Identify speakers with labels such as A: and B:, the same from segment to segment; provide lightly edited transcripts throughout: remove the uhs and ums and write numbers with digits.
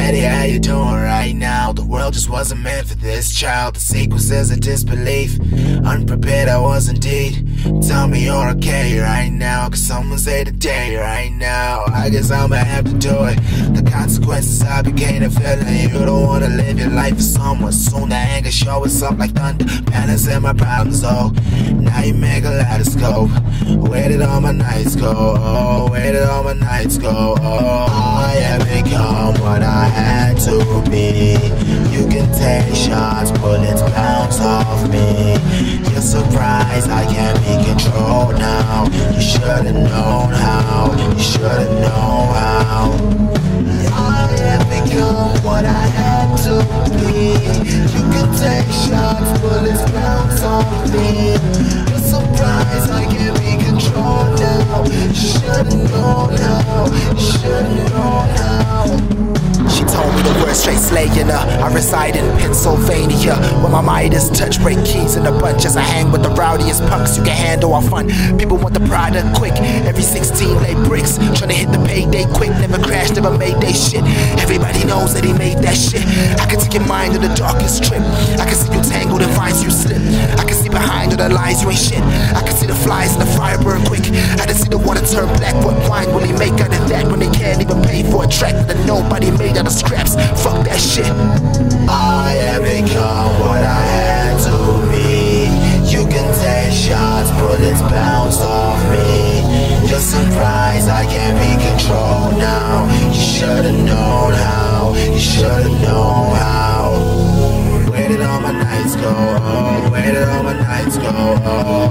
A: Daddy, how you doing right now? The world just wasn't meant for this child. The sequences of disbelief, unprepared I was indeed. Tell me you're okay right now, cause someone say today right now. I guess I'ma have to do it. The consequences I became a feeling. You don't wanna live your life for someone. Soon the anger show us up like thunder. Balancing my problems, oh. Now you make a kaleidoscope. Where did all my nights go? Oh, where did all my nights go? Oh, I have become what I had to be. You can take shots, bullets bounce off me. You're surprised I can't be controlled now. You should've known how. You should've known how. I have become what I had to be. You can take shots, bullets bounce off me. You're surprised I can't be controlled now. You should've known how. You should've known how. She told me the word straight slaying her. I reside in Pennsylvania, where my Midas touch, break keys in a bunch as I hang with the rowdiest punks you can handle our fun. People want the product quick, every 16 lay bricks, trying to hit the payday quick. Never crashed, never made they shit. Everybody knows that he made that shit. I can take your mind to the darkest trip. I can see you tangled in vines you slip. I can see behind all the lies you ain't shit. I can see the flies in the fire burn quick. I can see the water turn black. What wine will he make out of that when they can't even pay for a track that nobody made out of scraps? Fuck that shit. I have become what I had to be. You can take shots, bullets bounce off me. You're surprised I can't be controlled now. You should've known how. You should've known how. Where did all my nights go? Oh, where did all my nights go? Oh.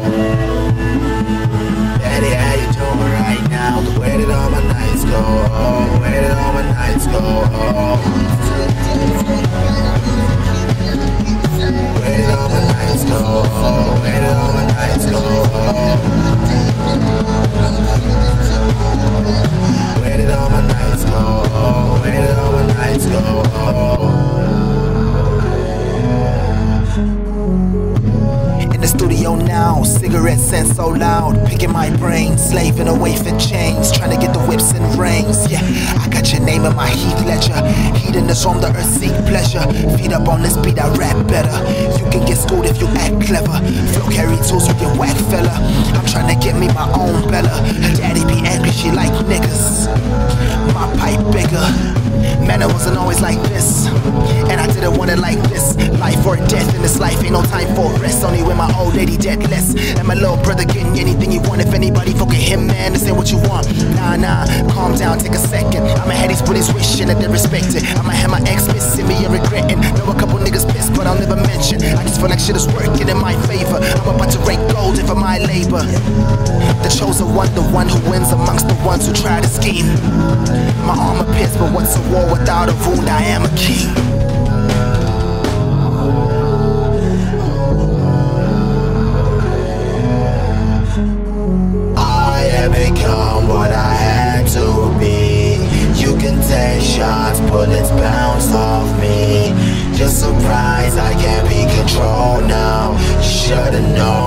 A: Daddy, how you doing right now? Where did all my nights go? Oh, where did all my nights go? Oh. Where did all my nights go? Oh, where did all my nights go? Oh. Where did all my nights go? Oh, where did all my nights go? Oh. In the studio now, cigarette scent so loud, picking my brain, slaving away for chains, trying to get the whips and rings. Yeah, I got your name in my heat ledger. Heatiness on the earth, seek pleasure. Feed up on this beat, I rap better. You can get schooled if you act clever. Flow carry tools, you get whack fella. I'm trying to get me my own Bella. Her daddy be angry, she like niggas. My pipe bigger. Man, it wasn't always like this, and I didn't want it like this. Life or death in this life, ain't no time for rest. Only when my old lady dead less. And my little brother getting anything you want. If anybody fucking him, man, this ain't what you want. Nah, calm down, take a second. I'ma have these bullies wishing that they respect it. I'ma have my ex missing me and regretting. Know a couple niggas pissed, but I'll never mention. I just feel like shit is working in my favor. I'm about to rake gold in for my labor. The chosen one, the one who wins amongst the ones who try to scheme. My armor pierced, but what's a war without a wound? I am a king. I have become what I had to be. You can take shots, bullets bounce off me. You're surprised I can't be controlled now. You should've known